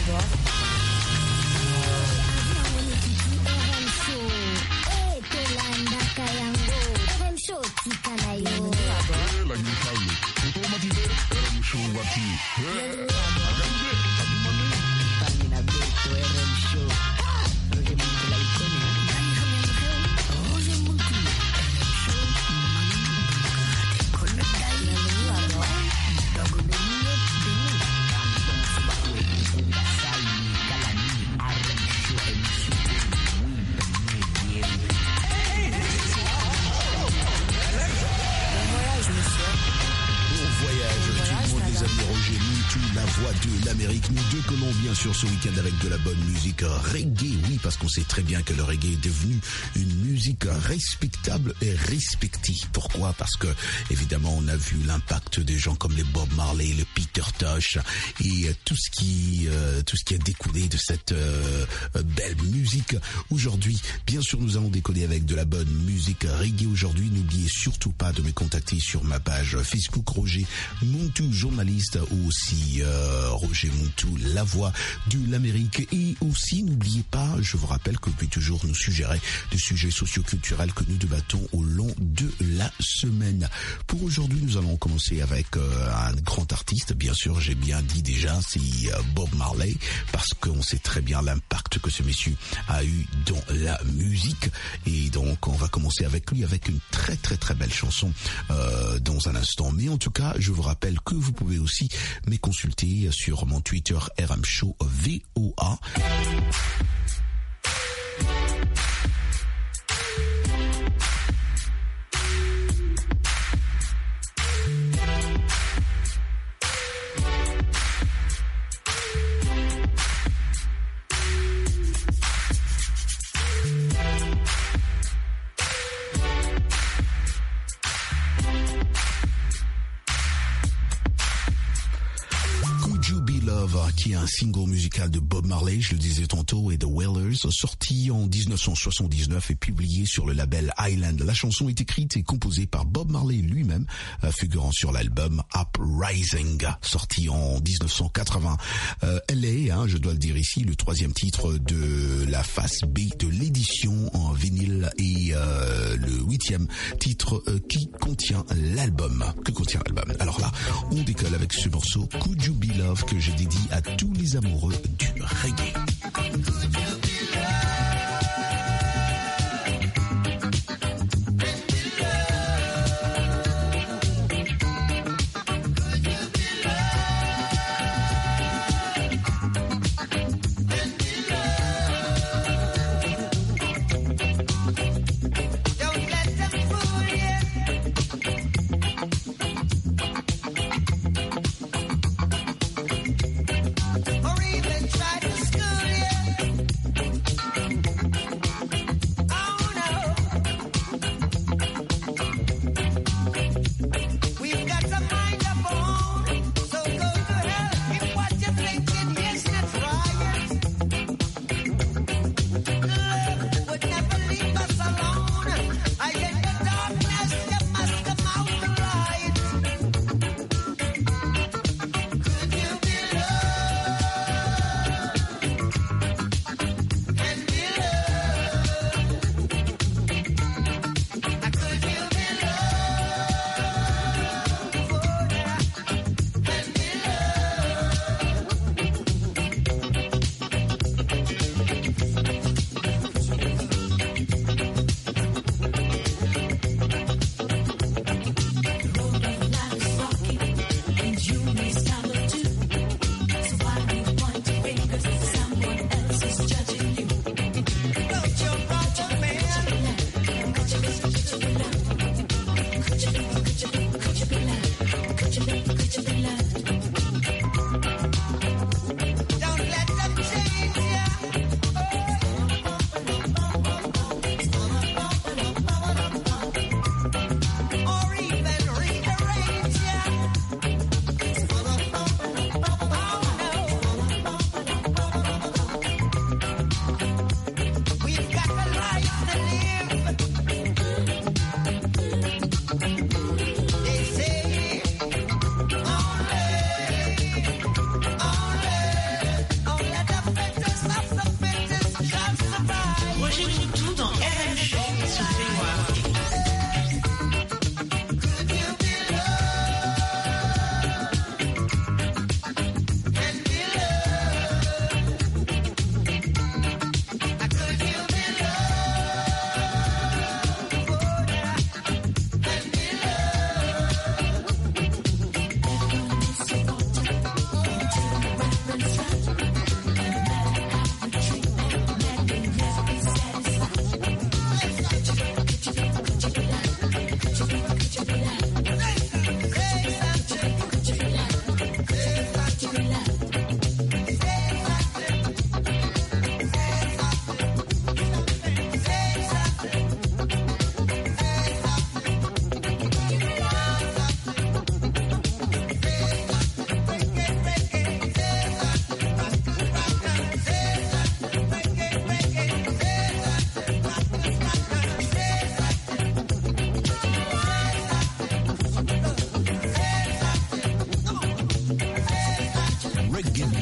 Sur ce week-end avec de la bonne musique reggae, oui, parce qu'on sait très bien que le reggae est devenu une musique respectable et respectée. Pourquoi? Parce que évidemment on a vu l'impact des gens comme les Bob Marley, le Peter Tosh et tout ce qui a découlé de cette belle musique. Aujourd'hui, bien sûr, nous allons décoller avec de la bonne musique reggae. Aujourd'hui, n'oubliez surtout pas de me contacter sur ma page Facebook Roger Montou, journaliste, ou aussi Roger Montou, la voix de l'Amérique. Et aussi, n'oubliez pas, je vous rappelle que vous pouvez toujours nous suggérer des sujets socioculturels que nous débattons au long de la semaine. Pour aujourd'hui, nous allons commencer avec un grand artiste. Bien sûr, j'ai bien dit déjà, c'est Bob Marley, parce qu'on sait très bien l'impact que ce monsieur a eu dans la musique. Et donc, on va commencer avec lui, avec une très très très belle chanson dans un instant. Mais en tout cas, je vous rappelle que vous pouvez aussi me consulter sur mon Twitter RM Show VOA. Qui est un single musical de Bob Marley, je le disais tantôt, et The Wailers, sorti en 1979 et publié sur le label Island. La chanson est écrite et composée par Bob Marley lui-même, figurant sur l'album Uprising, sorti en 1980. Elle est, je dois le dire ici, le troisième titre de la face B de l'édition en vinyle et le 8e titre qui contient l'album. Alors là, on décolle avec ce morceau Could You Be Love que j'ai dédié à tous les amoureux du reggae. Or even try to school you.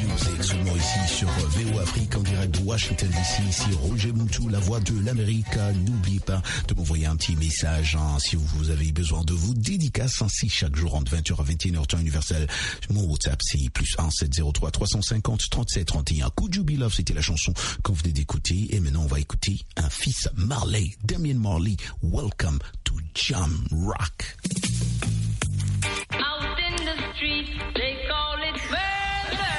c'est seulement ici sur VO Afrique en direct de Washington DC. Ici Roger Moutou, la voix de l'Amérique. N'oubliez pas de m'envoyer un petit message si vous avez besoin de vous dédicaces ainsi chaque jour entre 20h à 21h temps universel. Mon WhatsApp c'est +1 703 350 37 31. Could You Be Love, c'était la chanson qu'on venait d'écouter. Et maintenant on va écouter un fils Marley, Damian Marley. Welcome to Jam Rock. Out in the street, they call it murder.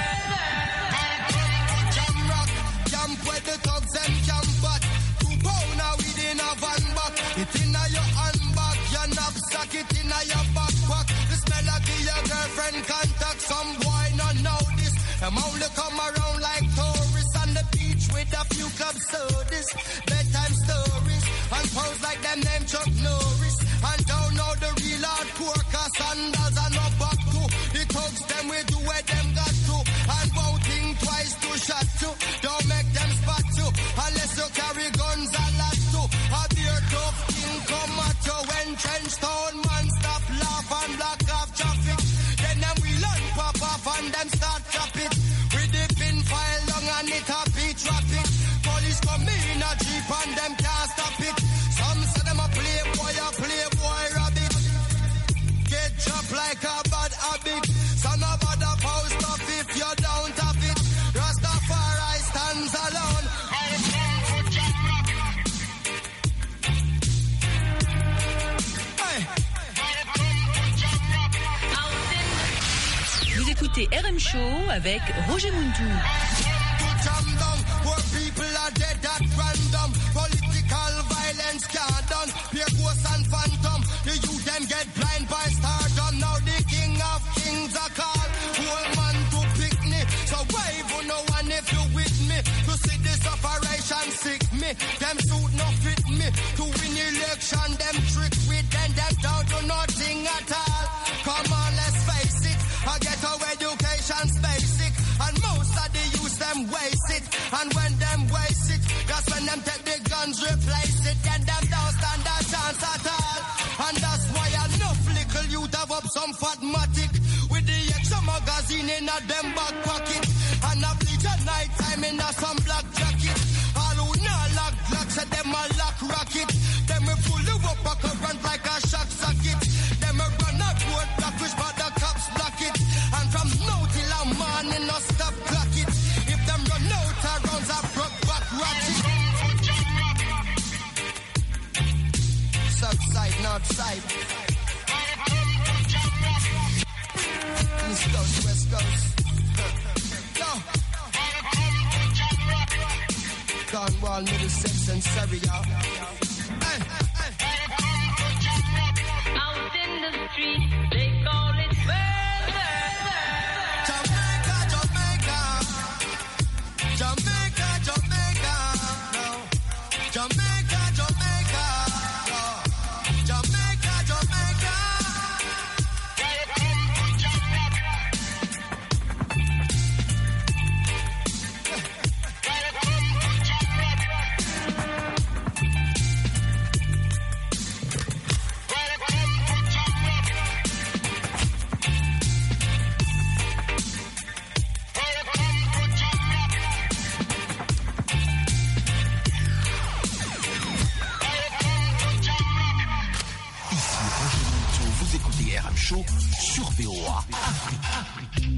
Jam rock, jam where the thugs and jam back. 2 pound within a van back. It inna your handbag, your knapsack, it inna your backpack. This melody your girlfriend contact. Some boy not know this. Them only come around like tourists on the beach with a few club sodas, bedtime stories, and pose like them name Chuck Norris. And don't know the real hardcore, cause sandals are no back to. The thugs them we do where them got to. And won't think twice to shot to. Don't make them spot you, unless you carry guns a lot to. A beer tough thing come at you when trench town man stop laugh and block off traffic. Then them we learn pop off and them start chop it. With the pin file long and it happy traffic. Police come in a jeep and them can't stop it. Some say them a playboy rabbit. Get chopped like a bad habit. So no bother post up if you don't have it. Rastafari stands alone. Vous écoutez RM Show avec Roger Moutou. Poor people are dead at random. Political violence can't done. Pure ghosts and phantom. The youth them get blind by stardom. Now the king of kings are called. Whole man to pick me. So wave on no one if you with me. To see this operation sick me. Them suit no fit me. To win election them trick with them. Them don't do nothing at all. Come on, let's face it. I get our education's basic. And most of the youth them waste it. And when them waste it, that's when them take the guns, replace it. Then them don't stand a chance at all. And that's why enough little youth have up some fatmatic. With the extra magazine in a them back pocket. And a bleach at night time in a some black jacket. All who not lock blocks at them a lock rocket. Them we pull you up a current like a shock socket. Them we run a road block which but the cops block it. And from now till a morning no stop clock it. If them run out of rounds a broke back ratchet. South side, north side. East coast, west coast. Yo. Cornwall, Middlesex and Surrey, y'all. Hey, hey. Out in the street, they call it murder. Jamaica, Jamaica. Jamaica, Jamaica. No. Jamaica, Jamaica. No. Jamaica, Jamaica. Vous écoutez RM Show sur VOA Afrique.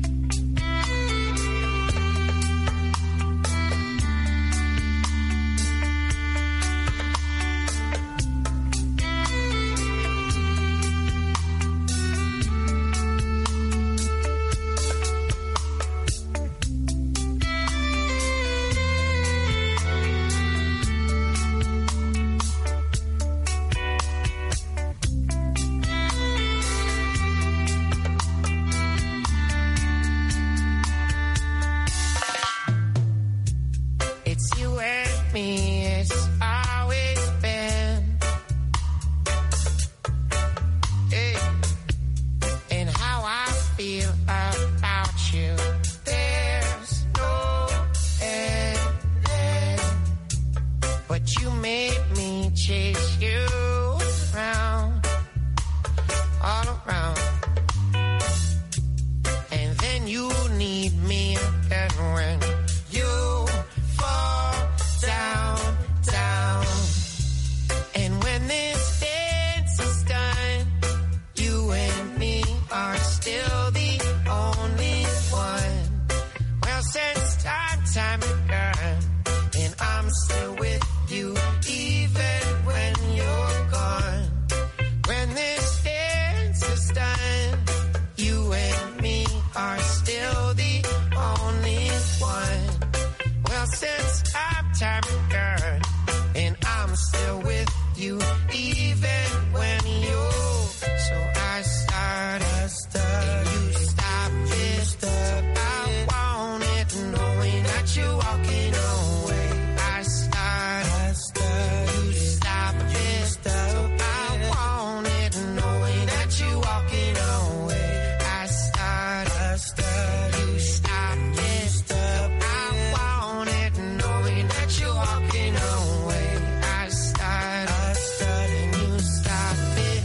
even when you fall down, down. And when this dance is done, you and me are still the only one. Well, since time began, and I'm still with you even when you're gone. When this dance is done, you and me are still the only one. Well, since time began, and I'm still with you even when you. So I start, and you stop it. I want it, knowing that you're walking away. I start, you stop it. I want it, knowing that you're walking away. I start, you stop it. I want it, knowing that you're walking away. I start, and you stop it.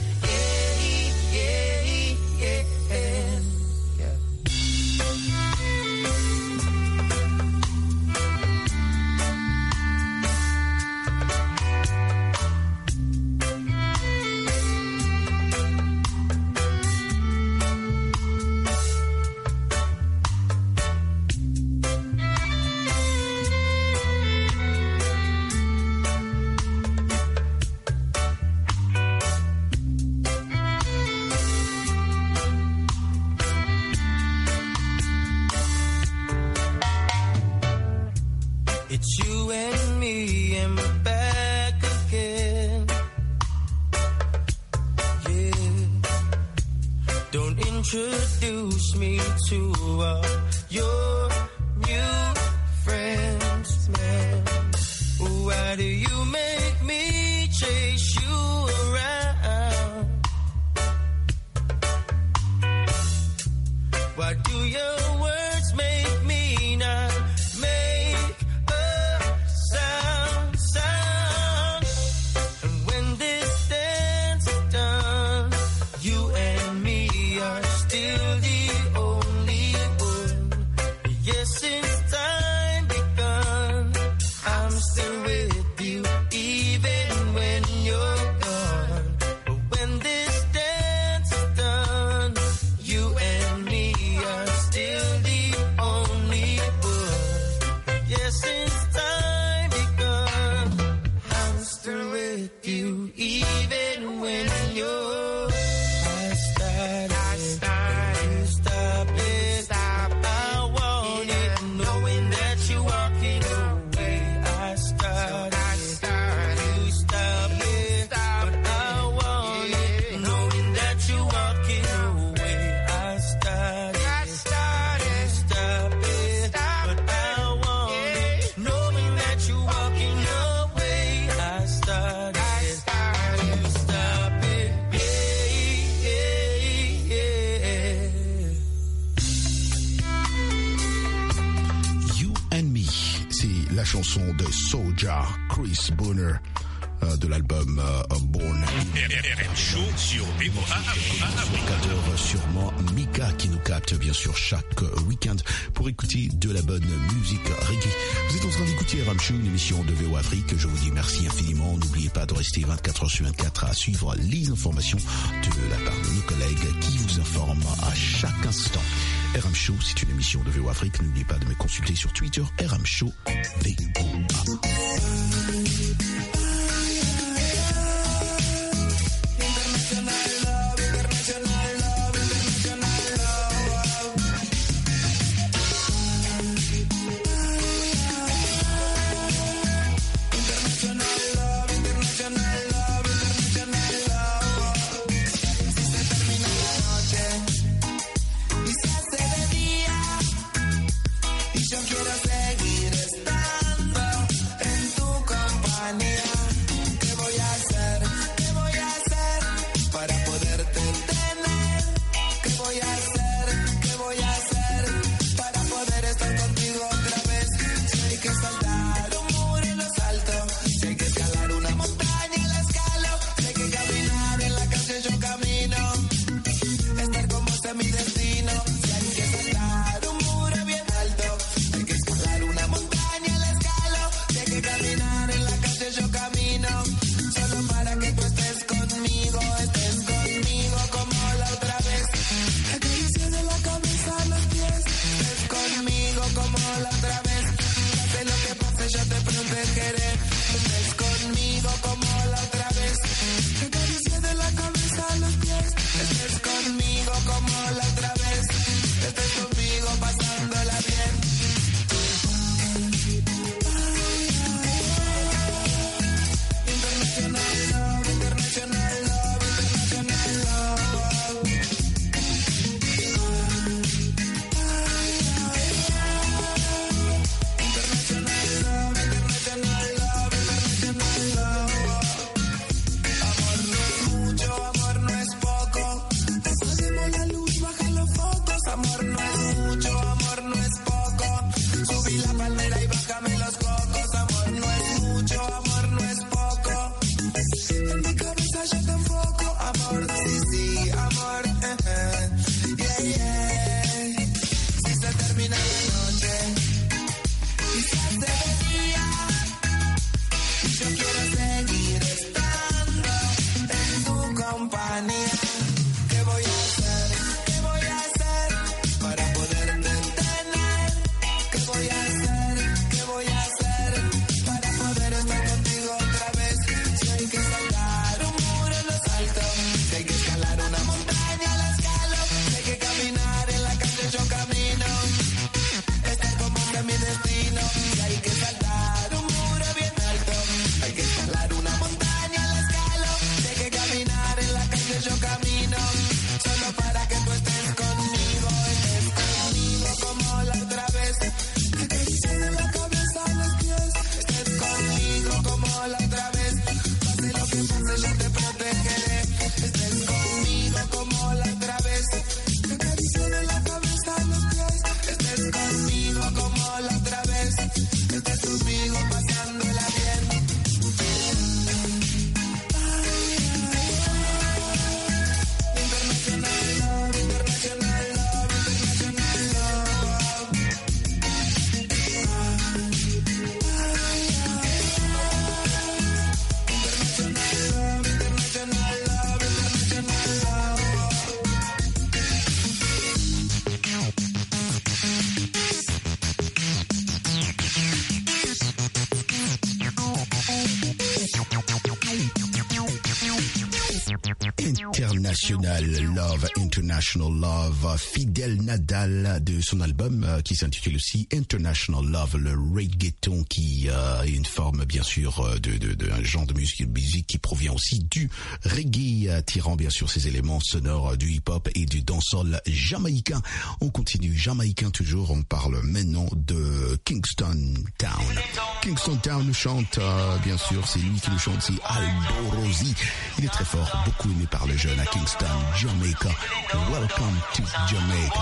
Yeah. It's you and me, and we're back again. Yeah. Don't introduce me to your new friends, man. Why do you make me chase you around? Why do your words make me not make a sound? And when this dance is done, you and me are still the only one. Yes, since time begun, I'm still with you even when you're gone. But when this dance is done, you and me are still the only one. Yes, since time begun, I'm still with you even when you're. I start, you stop it. I want it, knowing that you're walking away. I start, you stop it. But I want it, knowing that you're walking away. I start, you stop it. But I want it, knowing that you're walking away. I start, you stop it. You and Me, c'est la chanson de Soulja, Chris Bonner, de l'album Born. RM Show sur VOA Afrique. Sûrement Mika qui nous capte bien sûr chaque week-end pour écouter de la bonne musique reggae. Vous êtes en train d'écouter RM Show, une émission de VOA Afrique. Je vous dis merci infiniment. N'oubliez pas de rester 24h/24 à suivre les informations de la part de nos collègues qui vous informent à chaque instant. RM Show, c'est une émission de VOA Afrique. N'oubliez pas de me consulter sur Twitter, RM Show VOA. Yo quiero seguir estando en tu compañía. Subí la palmera y bájame los cocos. Amor no es mucho, amor no es poco. En mi cabeza yo te enfoco. Amor, sí, sí, amor. Yeah, yeah. Si se termina la noche y se hace de día, yo quiero seguir estando en tu compañía. ¿Qué voy a hacer? ¿Qué voy a hacer para poderte tener? ¿Qué voy a hacer? ¿Qué voy a hacer para poder estar contigo otra vez? Si hay que saltar un muro, lo salto. Si hay que escalar una montaña, la escalo. Si hay que caminar en la calle, yo camino. Estar con vos es mi destino. Si hay que saltar un muro bien alto, hay que escalar una montaña, la escalo. Si hay que caminar en la calle, yo camino. Solo para que tú estés conmigo como la otra vez. Que te hice de la cabeza a los pies. Estés conmigo como la otra vez. Pase lo que pase, yo te protegeré. Estés conmigo como la otra vez. Que te hice de la cabeza a los pies. Estés conmigo como la otra vez. Estés conmigo pasándola bien. International Love, Fidel Nadal de son album qui s'intitule aussi International Love, le reggaeton qui est une forme bien sûr d'un genre de musique qui provient aussi du reggae, tirant bien sûr ses éléments sonores du hip-hop et du dancehall jamaïcain. On continue, jamaïcain toujours, on parle maintenant de Kingston Town. Kingston Town nous chante, bien sûr, c'est lui qui nous chante, c'est Aldo Rosi. Il est très fort, beaucoup aimé par les jeunes à Kingston, Jamaica. Welcome to Jamaica.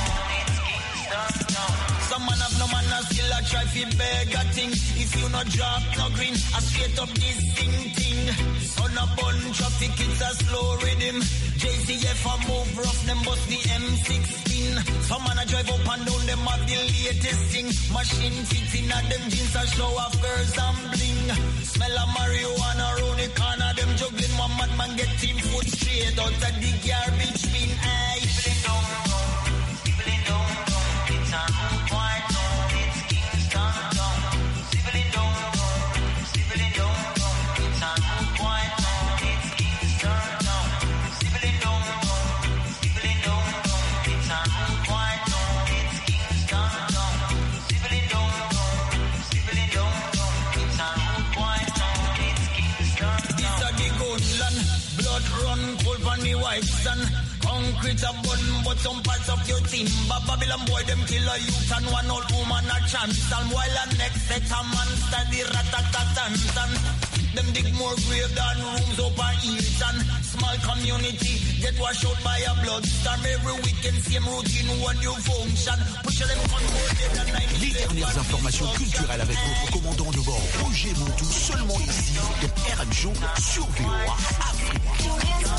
Some man have no man, still a try fi beg a thing. If you no drop, no green, I straight up this thing. Son a bun traffic, it's a slow rhythm. JCF a move rough, them bust the M16. Some man a drive up and down, them have the latest thing. Machine fitting at them jeans a show off girls and bling. Smell of marijuana round the corner, them juggling. One madman get team foot straight out of the garbage bin. Aye, people in down, it's a root white town, it's Kingston town. People in down, it's a root white town, it's Kingston town. People in down, it's a root white town, it's Kingston town. People in down, it's a root white town, it's Kingston town. This a the gunland, blood run cold on the white sun. Concrete a bun, but some parts of your team. Babylon boy, them kill a youth and one old woman a chance. And while a next set a man study rat-a-tat-tan-tan. Them dig more grave than rooms over Eaton. Small community, get washed out by a bloodstorm. Every weekend, same routine, one new function. Push them on board, les dernières informations culturelles avec votre commandant de bord, Roger Montou, seulement ici, de RM Show sur VOA Afrique.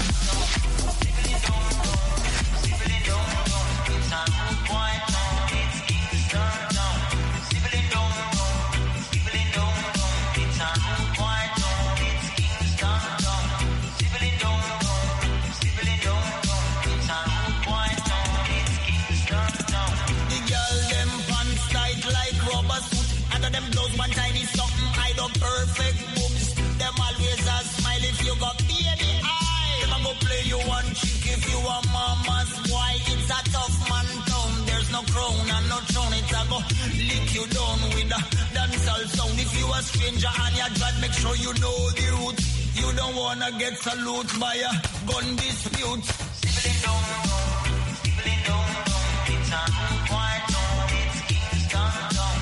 Them blows one tiny something, I don't perfect boobs. Them always a smile if you got baby eye. Them a go play you one chick if you a mama's boy. It's a tough man town, there's no crown and no throne. It's a go lick you down with a dancehall sound. If you a stranger and you drive, make sure you know the route. You don't wanna get salute by a gun dispute. Sibling down, it's a white town, it's Kingston town.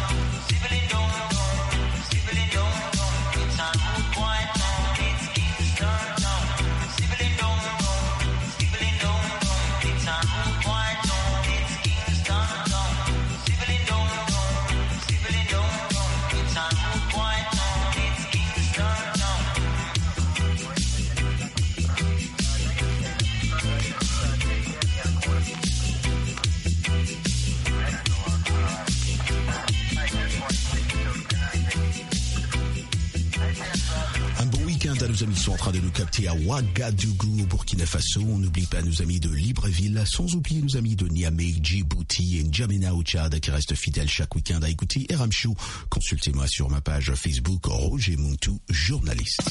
nos amis sont en train de nous capter à Ouagadougou au Burkina Faso. On n'oublie pas nos amis de Libreville, sans oublier nos amis de Niamey, Djibouti et N'Djamena au Tchad qui restent fidèles chaque week-end à écouter RM Show. Consultez-moi sur ma page Facebook Roger Muntu, journaliste.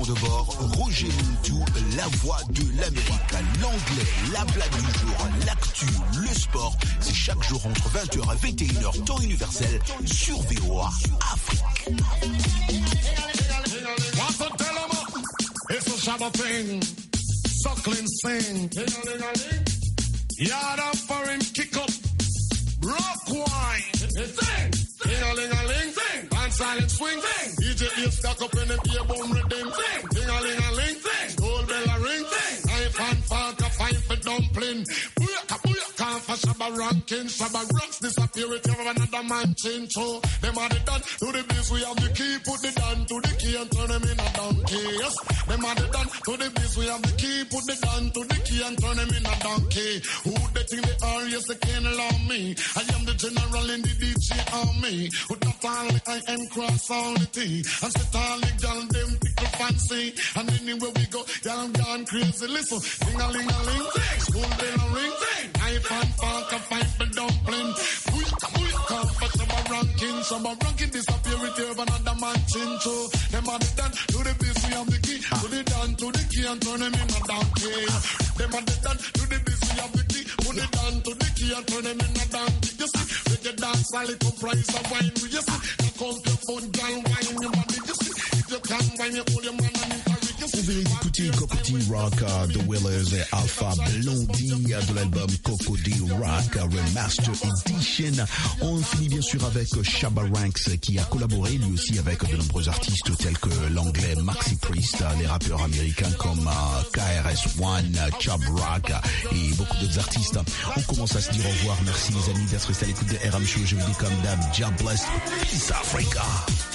commandant de bord, Roger Muntu, la voix de l'Amérique, l'anglais, la blague du jour, l'actu, le sport. C'est chaque jour entre 20h et 21h, temps universel, sur VOA Afrique. It's a Shabba thing, suckling sing. Yard up for him, kick up, rock wine. Sing, ding-a-ling-a-ling, sing. Dance silent swing, sing. DJ is stuck up in the beer boom rhythm, sing. Ding-a-ling-a-ling, sing. Gold bell a ring, sing. Knife and fork a fight for dumpling. Booyaka, for Shabba ranking. Shabba rocks disappear if you have another man change. So them are the done to the biz, we have the key. Put the down to the key and turn them in a donkey. Yes, them are the done to the biz, we have the key. Put the down to the key and turn them in a donkey. Who they think they are? Yes, they can't allow me. I am the general in the DJ army. With that all I am cross all the T. And sit all the gal them tickle fancy. And anywhere we go, y'all gone crazy. Listen, ding-a-ling-a-ling, school bell a ring, knife and fork a fight for dumpling. Booyaka, for Shabba ranking disappear with you another man chin. So them are the done to the biz, we have the key. Put it down to the key and turn them in a donkey. Them are the done to the biz, we have the key. Put it down to the key and turn them in a donkey. You see, with your dance, all it comprise of wine. You see, you come to phone, girl, wine your body. You see, if you can wine, you hold your man and interview. Vous venez d'écouter Coco D Rock, The Willers et Alpha Blondie de l'album Coco D Rock Remaster Edition. On finit bien sûr avec Shabba Ranks qui a collaboré lui aussi avec de nombreux artistes tels que l'anglais Maxi Priest, les rappeurs américains comme KRS-One, Chubb Rock et beaucoup d'autres artistes. On commence à se dire au revoir. Merci les amis d'être restés à l'écoute de RM Show. Je vous dis comme d'hab, God bless. Peace Africa.